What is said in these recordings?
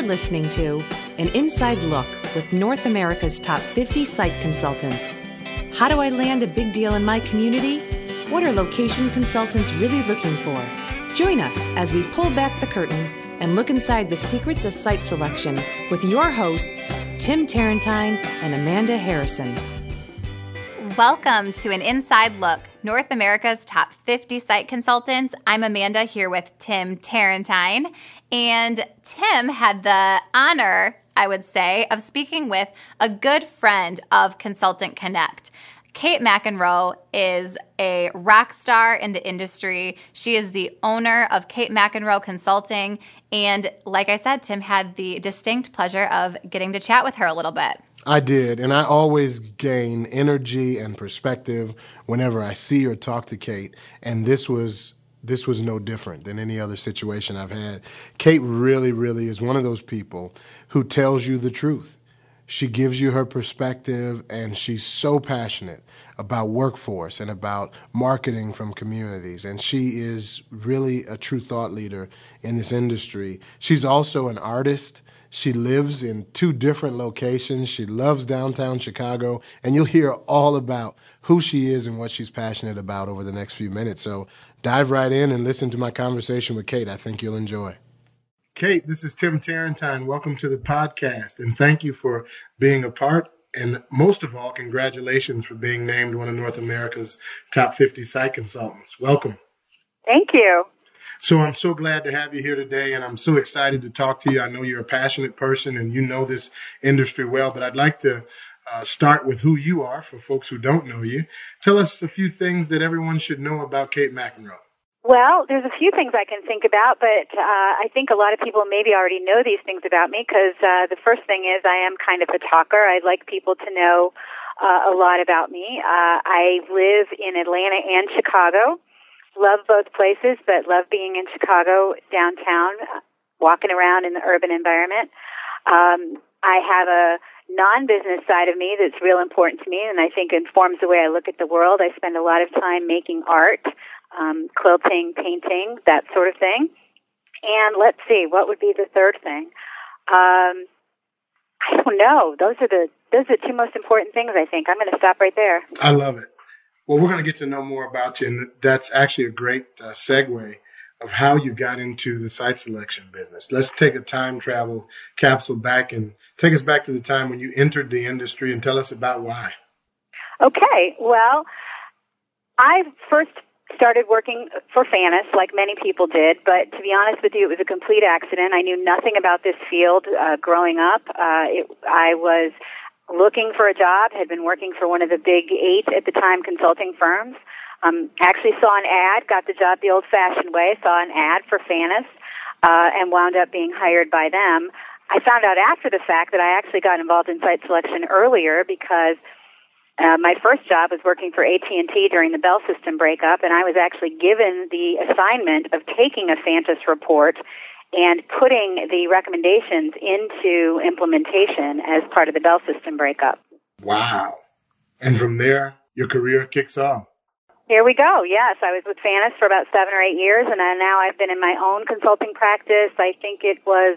listening to An Inside Look with North America's top 50 site consultants. How do I land a big deal in my community? What are location consultants really looking for? Join us as we pull back the curtain and look inside the secrets of site selection with your hosts, Tim Tarentine and Amanda Harrison. Welcome to An Inside Look, North America's top 50 site consultants. I'm Amanda here with Tim Tarentine. And Tim had the honor, I would say, of speaking with a good friend of Consultant Connect. Kate McEnroe is a rock star in the industry. She is the owner of Kate McEnroe Consulting. And like I said, Tim had the distinct pleasure of getting to chat with her a little bit. I did, and I always gain energy and perspective whenever I see or talk to Kate, and this was no different than any other situation I've had. Kate really is one of those people who tells you the truth. She gives you her perspective, and she's so passionate about workforce and about marketing from communities, and she is really a true thought leader in this industry. She's also an artist. She lives in 2 different locations. She loves downtown Chicago, and you'll hear all about who she is and what she's passionate about over the next few minutes. So dive right in and listen to my conversation with Kate. I think you'll enjoy. Kate, this is Tim Tarentine. Welcome to the podcast, and thank you for being a part. And most of all, congratulations for being named one of North America's top 50 site consultants. Welcome. Thank you. So I'm so glad to have you here today, and I'm so excited to talk to you. I know you're a passionate person, and you know this industry well, but I'd like to start with who you are for folks who don't know you. Tell us a few things that everyone should know about Kate McEnroe. Well, there's a few things I can think about, but I think a lot of people maybe already know these things about me because the first thing is I am kind of a talker. I'd like people to know a lot about me. I live in Atlanta and Chicago. Love both places, but love being in Chicago downtown, walking around in the urban environment. I have a non-business side of me that's real important to me, and I think informs the way I look at the world. I spend a lot of time making art, quilting, painting, that sort of thing. And let's see, what would be the third thing? I don't know. Those are the 2 most important things, I think. I'm going to stop right there. I love it. Well, we're going to get to know more about you, and that's actually a great segue of how you got into the site selection business. Let's take a time travel capsule back and take us back to the time when you entered the industry and tell us about why. Okay. Well, I first started working for Fannis, like many people did, but to be honest with you, it was a complete accident. I knew nothing about this field growing up. I was looking for a job, had been working for one of the big 8 at the time consulting firms. Actually saw an ad, got the job the old-fashioned way, saw an ad for Fannis, and wound up being hired by them. I found out after the fact that I actually got involved in site selection earlier because my first job was working for AT&T during the Bell System breakup, and I was actually given the assignment of taking a Fannis report and putting the recommendations into implementation as part of the Bell System breakup. Wow. And from there, your career kicks off. Here we go. Yes, I was with Fannis for about 7 or 8 years, and now I've been in my own consulting practice. I think it was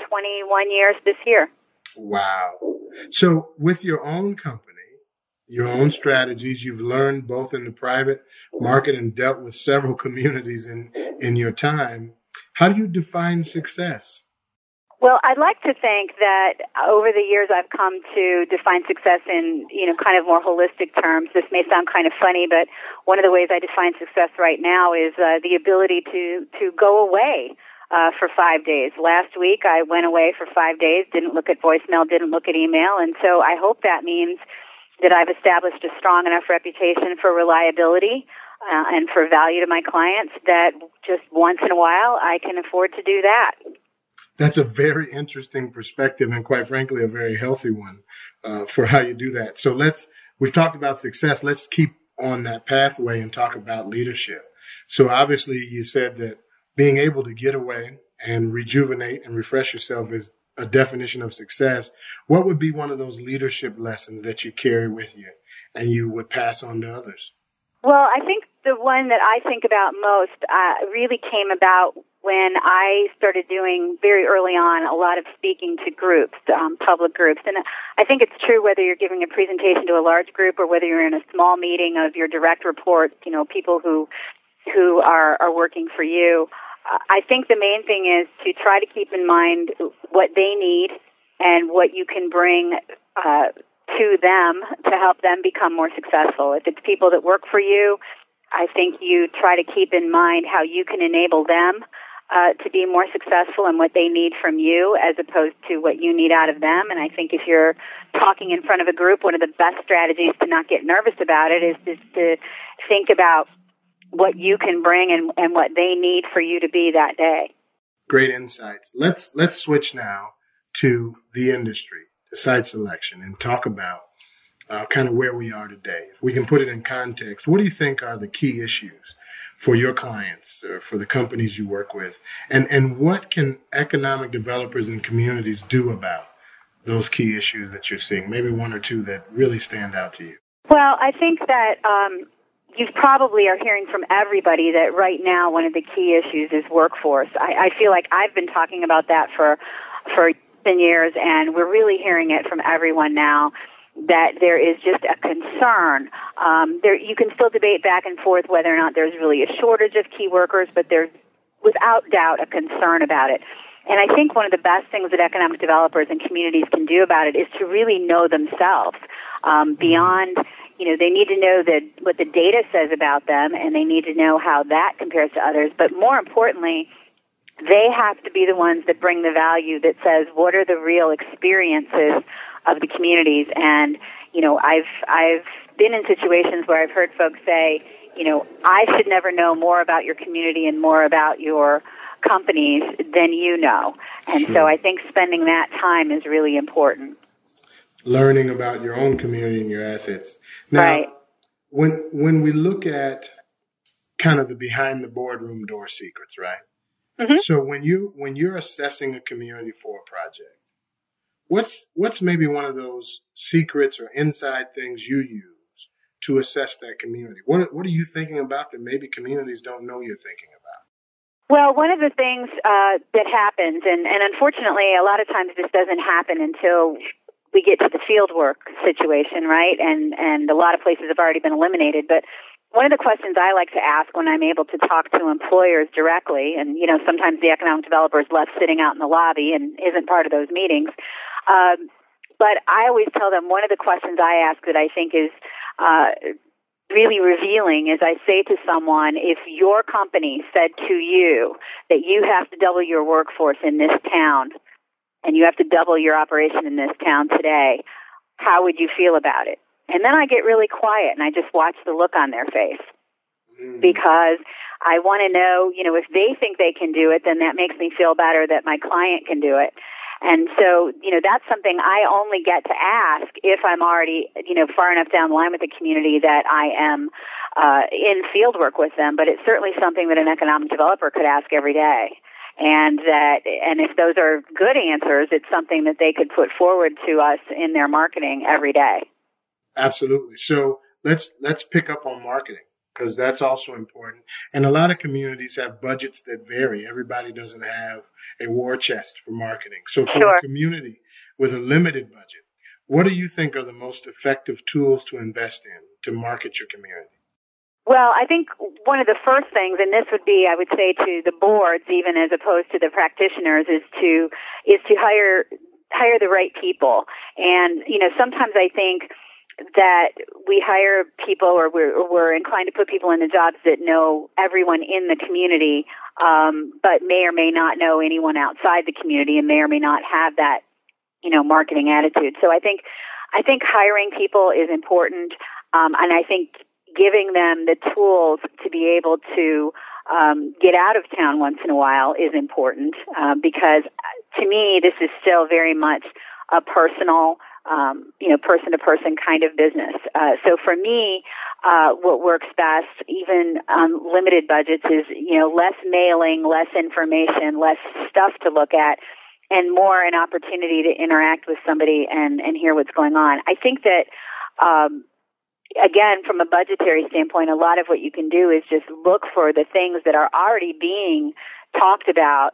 21 years this year. Wow. So with your own company, your own strategies, you've learned both in the private market and dealt with several communities in your time. How do you define success? Well, I'd like to think that over the years I've come to define success in, kind of more holistic terms. This may sound kind of funny, but one of the ways I define success right now is the ability to go away for 5 days. Last week I went away for 5 days, didn't look at voicemail, didn't look at email, and so I hope that means that I've established a strong enough reputation for reliability and for value to my clients that just once in a while I can afford to do that. That's a very interesting perspective and quite frankly a very healthy one for how you do that. So we've talked about success. Let's keep on that pathway and talk about leadership. So obviously you said that being able to get away and rejuvenate and refresh yourself is a definition of success. What would be one of those leadership lessons that you carry with you and you would pass on to others? Well, I think the one that I think about most really came about when I started doing very early on a lot of speaking to groups, public groups. And I think it's true whether you're giving a presentation to a large group or whether you're in a small meeting of your direct reports, people who are working for you. I think the main thing is to try to keep in mind what they need and what you can bring to them to help them become more successful. If it's people that work for you, I think you try to keep in mind how you can enable them to be more successful and what they need from you as opposed to what you need out of them. And I think if you're talking in front of a group, one of the best strategies to not get nervous about it is to think about what you can bring and what they need for you to be that day. Great insights. Let's switch now to the industry, to site selection, and talk about kind of where we are today. If we can put it in context, what do you think are the key issues for your clients or for the companies you work with? And what can economic developers and communities do about those key issues that you're seeing? Maybe one or two that really stand out to you. Well, I think that you probably are hearing from everybody that right now one of the key issues is workforce. I feel like I've been talking about that for 10 years, and we're really hearing it from everyone now, that there is just a concern. You can still debate back and forth whether or not there's really a shortage of key workers, but there's without doubt a concern about it. And I think one of the best things that economic developers and communities can do about it is to really know themselves beyond. They need to know what the data says about them, and they need to know how that compares to others. But more importantly, they have to be the ones that bring the value that says what are the real experiences of the communities. And I've been in situations where I've heard folks say, I should never know more about your community and more about your companies than you know. And Sure. So I think spending that time is really important. Learning about your own community and your assets. Now, Right. when we look at kind of the behind the boardroom door secrets, right? Mm-hmm. So when you're assessing a community for a project, what's maybe one of those secrets or inside things you use to assess that community? What are you thinking about that maybe communities don't know you're thinking about? Well, one of the things that happens, and unfortunately a lot of times this doesn't happen until we get to the field work situation, right? And a lot of places have already been eliminated. But one of the questions I like to ask when I'm able to talk to employers directly, and sometimes the economic developer is left sitting out in the lobby and isn't part of those meetings, but I always tell them one of the questions I ask that I think is really revealing is I say to someone, if your company said to you that you have to double your workforce in this town and you have to double your operation in this town today, how would you feel about it? And then I get really quiet and I just watch the look on their face because I want to know, if they think they can do it, then that makes me feel better that my client can do it. And so, that's something I only get to ask if I'm already, far enough down the line with the community that I am in field work with them. But it's certainly something that an economic developer could ask every day. And if those are good answers, it's something that they could put forward to us in their marketing every day. Absolutely. So let's pick up on marketing, because that's also important. And a lot of communities have budgets that vary. Everybody doesn't have a war chest for marketing. So for Sure. a community with a limited budget, what do you think are the most effective tools to invest in to market your community? Well, I think one of the first things, and this would be, I would say, to the boards, even as opposed to the practitioners, is to hire the right people. And sometimes I think that we hire people, or we're inclined to put people in the jobs that know everyone in the community, but may or may not know anyone outside the community, and may or may not have that marketing attitude. So I think hiring people is important, and I think giving them the tools to be able to get out of town once in a while is important, because to me this is still very much a personal, person-to-person kind of business. So for me, what works best, even on limited budgets, is less mailing, less information, less stuff to look at, and more an opportunity to interact with somebody and hear what's going on. I think that, again, from a budgetary standpoint, a lot of what you can do is just look for the things that are already being talked about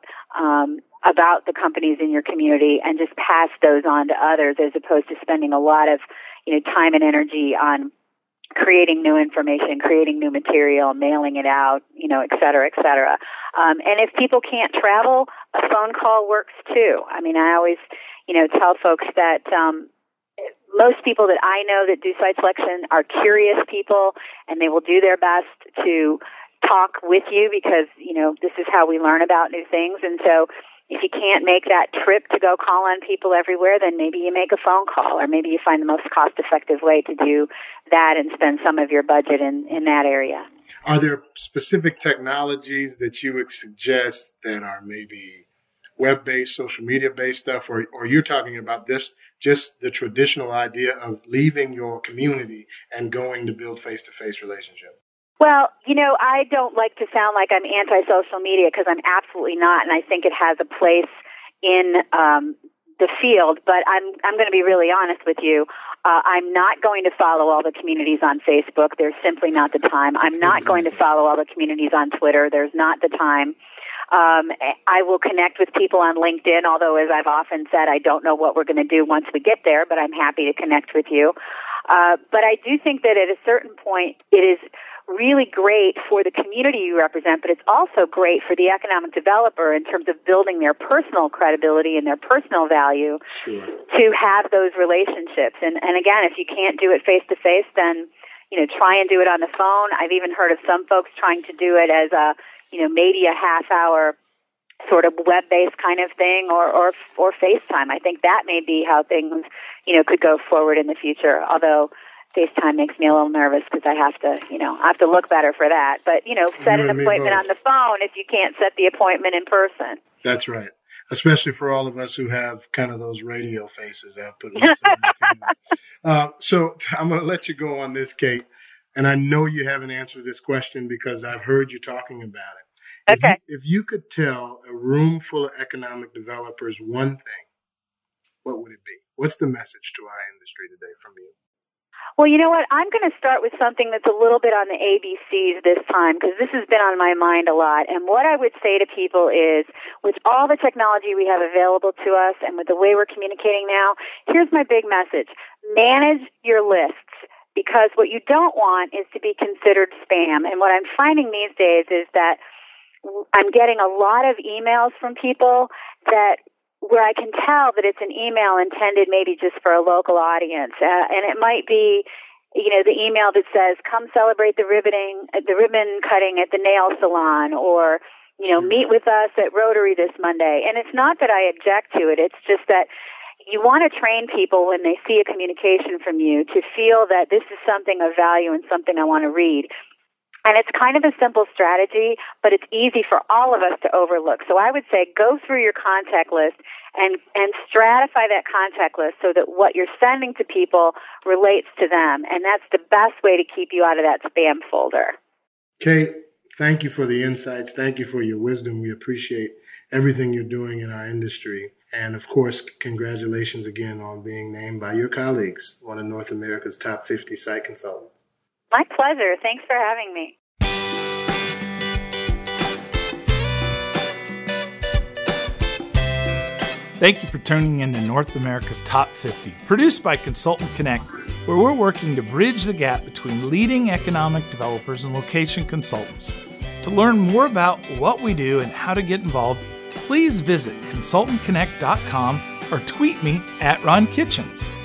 the companies in your community, and just pass those on to others, as opposed to spending a lot of time and energy on creating new information, creating new material, mailing it out, et cetera, et cetera. And if people can't travel, a phone call works too. I mean, I always, tell folks that most people that I know that do site selection are curious people, and they will do their best to talk with you, because, this is how we learn about new things. And so if you can't make that trip to go call on people everywhere, then maybe you make a phone call, or maybe you find the most cost-effective way to do that and spend some of your budget in that area. Are there specific technologies that you would suggest that are maybe web-based, social media-based stuff, or you're talking about this, just the traditional idea of leaving your community and going to build face-to-face relationships? Well, I don't like to sound like I'm anti-social media, because I'm absolutely not, and I think it has a place in the field. But I'm going to be really honest with you. I'm not going to follow all the communities on Facebook. There's simply not the time. I'm not going to follow all the communities on Twitter. There's not the time. I will connect with people on LinkedIn, although, as I've often said, I don't know what we're going to do once we get there, but I'm happy to connect with you. But I do think that at a certain point, it is really great for the community you represent, but it's also great for the economic developer in terms of building their personal credibility and their personal value. Sure. To have those relationships. And again, if you can't do it face-to-face, then, try and do it on the phone. I've even heard of some folks trying to do it as a, maybe a half-hour sort of web-based kind of thing, or FaceTime. I think that may be how things, could go forward in the future, although FaceTime makes me a little nervous, because I have to look better for that. But, set an appointment on the phone if you can't set the appointment in person. That's right. Especially for all of us who have kind of those radio faces. So I'm going to let you go on this, Kate. And I know you haven't answered this question, because I've heard you talking about it. Okay. If you could tell a room full of economic developers one thing, what would it be? What's the message to our industry today from you? Well, you know what? I'm going to start with something that's a little bit on the ABCs this time, because this has been on my mind a lot. And what I would say to people is, with all the technology we have available to us and with the way we're communicating now, here's my big message. Manage your lists, because what you don't want is to be considered spam. And what I'm finding these days is that I'm getting a lot of emails from people where I can tell that it's an email intended maybe just for a local audience. And it might be, the email that says, come celebrate the ribbon cutting at the nail salon, or, meet with us at Rotary this Monday. And it's not that I object to it. It's just that you want to train people when they see a communication from you to feel that this is something of value and something I want to read. And it's kind of a simple strategy, but it's easy for all of us to overlook. So I would say go through your contact list and stratify that contact list so that what you're sending to people relates to them. And that's the best way to keep you out of that spam folder. Kate, thank you for the insights. Thank you for your wisdom. We appreciate everything you're doing in our industry. And of course, congratulations again on being named by your colleagues one of North America's top 50 site consultants. My pleasure. Thanks for having me. Thank you for tuning in to North America's Top 50, produced by Consultant Connect, where we're working to bridge the gap between leading economic developers and location consultants. To learn more about what we do and how to get involved, please visit consultantconnect.com or tweet me at Ron Kitchens.